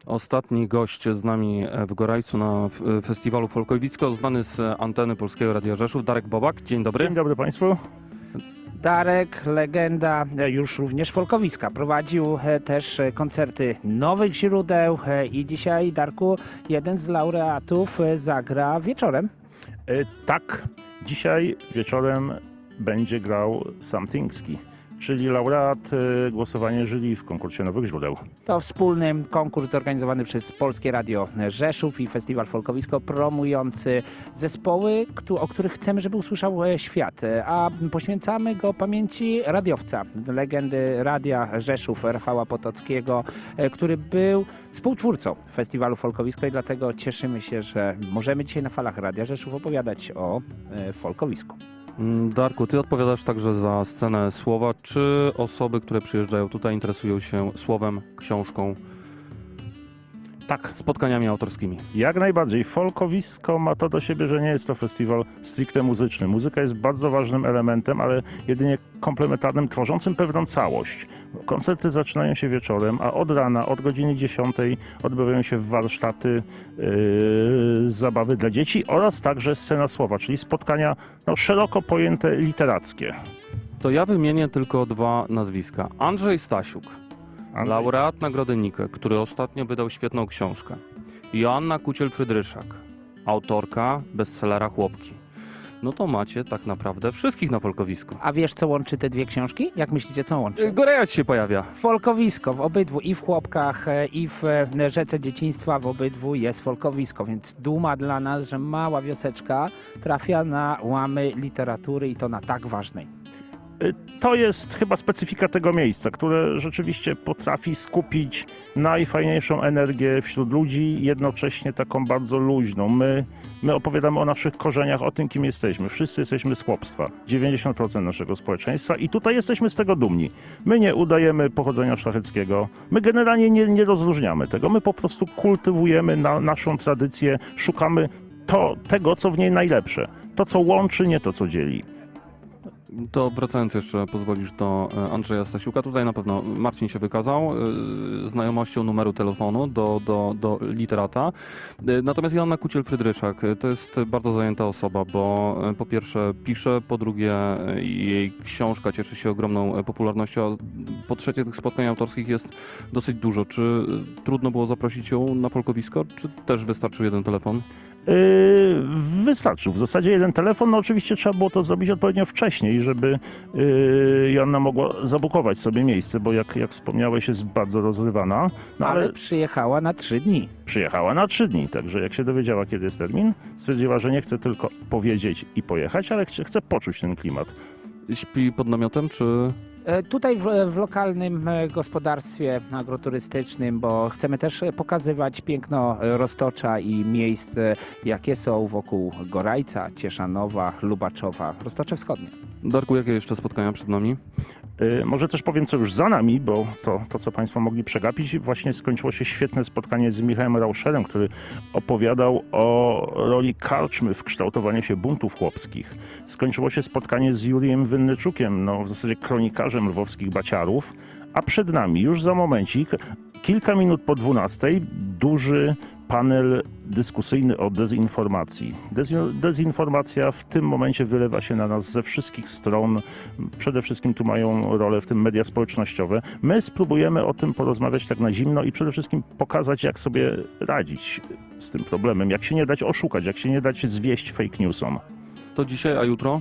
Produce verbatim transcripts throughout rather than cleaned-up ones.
Ostatni gość z nami w Gorajcu na festiwalu Folkowisko, znany z anteny Polskiego Radia Rzeszów, Darek Bobak. Dzień dobry. Dzień dobry Państwu. Darek, legenda już również folkowiska. Prowadził też koncerty nowych źródeł i dzisiaj, Darku, jeden z laureatów zagra wieczorem. E, tak, dzisiaj wieczorem będzie grał Sam Tyński, czyli laureat e, głosowania jury w konkursie Nowych Źródeł. To wspólny konkurs zorganizowany przez Polskie Radio Rzeszów i Festiwal Folkowisko, promujący zespoły, o których chcemy, żeby usłyszał świat. A poświęcamy go pamięci radiowca, legendy Radia Rzeszów, Rafała Potockiego, który był współtwórcą Festiwalu Folkowisko i dlatego cieszymy się, że możemy dzisiaj na falach Radia Rzeszów opowiadać o folkowisku. Darku, ty odpowiadasz także za scenę słowa. Czy osoby, które przyjeżdżają tutaj, interesują się słowem, książką, Tak, spotkaniami autorskimi? jak najbardziej. Folkowisko ma to do siebie, że nie jest to festiwal stricte muzyczny. Muzyka jest bardzo ważnym elementem, ale jedynie komplementarnym, tworzącym pewną całość. Koncerty zaczynają się wieczorem, a od rana, od godziny dziesiątej odbywają się warsztaty, yy, zabawy dla dzieci oraz także scena słowa, czyli spotkania no, szeroko pojęte literackie. To ja wymienię tylko dwa nazwiska. Andrzej Stasiuk, Andrzej- laureat Nagrody Nike, który ostatnio wydał świetną książkę. Joanna Kuciel-Frydryszak, autorka bestsellera Chłopki. No to macie tak naprawdę wszystkich na folkowisku. A wiesz, co łączy te dwie książki? Jak myślicie, co łączy? Gorejać się pojawia. Folkowisko w obydwu, i w Chłopkach, i w Rzece Dzieciństwa, w obydwu jest folkowisko, więc duma dla nas, że mała wioseczka trafia na łamy literatury i to na tak ważnej. To jest chyba specyfika tego miejsca, które rzeczywiście potrafi skupić najfajniejszą energię wśród ludzi, jednocześnie taką bardzo luźną. My, my opowiadamy o naszych korzeniach, o tym, kim jesteśmy. Wszyscy jesteśmy z chłopstwa, dziewięćdziesiąt procent naszego społeczeństwa i tutaj jesteśmy z tego dumni. My nie udajemy pochodzenia szlacheckiego, my generalnie nie, nie rozróżniamy tego, my po prostu kultywujemy na, naszą tradycję, szukamy to, tego, co w niej najlepsze. To, co łączy, nie to, co dzieli. To wracając jeszcze, pozwolisz, do Andrzeja Stasiuka. Tutaj na pewno Marcin się wykazał y, znajomością numeru telefonu do, do, do literata. Y, natomiast Joanna Kuciel-Frydryszak y, to jest bardzo zajęta osoba, bo y, po pierwsze pisze, po drugie y, jej książka cieszy się ogromną y, popularnością, a po trzecie tych spotkań autorskich jest dosyć dużo. Czy y, trudno było zaprosić ją na folkowisko, czy też wystarczył jeden telefon? Yy, wystarczył w zasadzie jeden telefon, no oczywiście trzeba było to zrobić odpowiednio wcześniej, żeby yy, Joanna mogła zabukować sobie miejsce, bo jak, jak wspomniałeś, jest bardzo rozrywana, no ale, Ale przyjechała na trzy dni. przyjechała na trzy dni, także jak się dowiedziała, kiedy jest termin, stwierdziła, że nie chce tylko powiedzieć i pojechać, ale chce, chce poczuć ten klimat. Śpi pod namiotem, czy... E, Tutaj w, w lokalnym e, gospodarstwie agroturystycznym, bo chcemy też e, pokazywać piękno e, Roztocza i miejsc, e, jakie są wokół Gorajca, Cieszanowa, Lubaczowa, Roztocze Wschodnie. Darku, jakie jeszcze spotkania przed nami? Yy, może też powiem, co już za nami, bo to, to, co Państwo mogli przegapić, właśnie skończyło się świetne spotkanie z Michałem Rauszerem, który opowiadał o roli karczmy w kształtowaniu się buntów chłopskich. Skończyło się spotkanie z Jurijem Wynnyczukiem, no w zasadzie kronikarzem lwowskich baciarów, a przed nami już za momencik, kilka minut po dwunastej, duży panel dyskusyjny o dezinformacji. Dezin- dezinformacja w tym momencie wylewa się na nas ze wszystkich stron. Przede wszystkim tu mają rolę w tym media społecznościowe. My spróbujemy o tym porozmawiać tak na zimno i przede wszystkim pokazać, jak sobie radzić z tym problemem, jak się nie dać oszukać, jak się nie dać zwieść fake newsom. To dzisiaj, a jutro?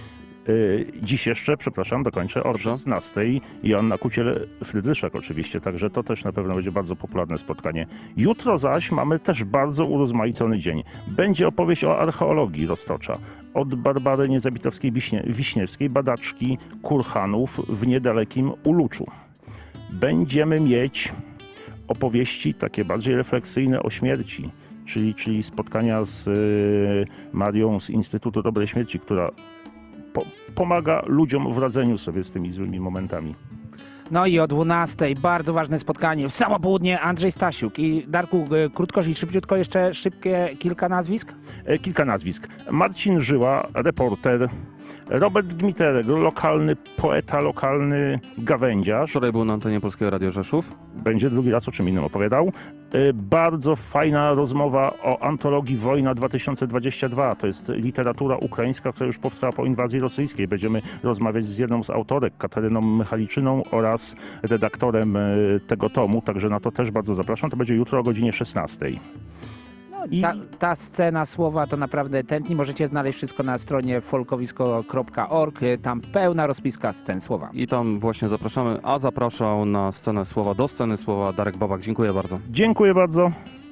Yy, Dziś jeszcze, przepraszam, dokończę, o Dobrze. szesnastej Joanna Kuciel-Frydryszak oczywiście, także to też na pewno będzie bardzo popularne spotkanie. Jutro zaś mamy też bardzo urozmaicony dzień. Będzie opowieść o archeologii Roztocza. Od Barbary Niezabitowskiej-Wiśniewskiej, badaczki kurhanów w niedalekim Uluczu. Będziemy mieć opowieści takie bardziej refleksyjne o śmierci, czyli, czyli spotkania z yy, Marią z Instytutu Dobrej Śmierci, która Po, pomaga ludziom w radzeniu sobie z tymi złymi momentami. No i o dwunastej bardzo ważne spotkanie, w samo południe Andrzej Stasiuk. I Darku, e, krótko i szybciutko jeszcze szybkie kilka nazwisk. E, kilka nazwisk. Marcin Żyła, reporter, Robert Gmiterek, lokalny poeta, lokalny gawędziarz. Wczoraj był na antenie Polskiego Radia Rzeszów. Będzie drugi raz o czym innym opowiadał. Y, Bardzo fajna rozmowa o antologii Wojna dwa tysiące dwadzieścia dwa. To jest literatura ukraińska, która już powstała po inwazji rosyjskiej. Będziemy rozmawiać z jedną z autorek, Kataryną Michaliczyną, oraz redaktorem y, tego tomu, także na to też bardzo zapraszam. To będzie jutro o godzinie szesnastej. I Ta, ta scena słowa to naprawdę tętni. Możecie znaleźć wszystko na stronie folkowisko kropka org. Tam pełna rozpiska scen słowa. I tam właśnie zapraszamy, a zapraszał na scenę słowa, do sceny słowa Darek Babak. Dziękuję bardzo. dziękuję bardzo.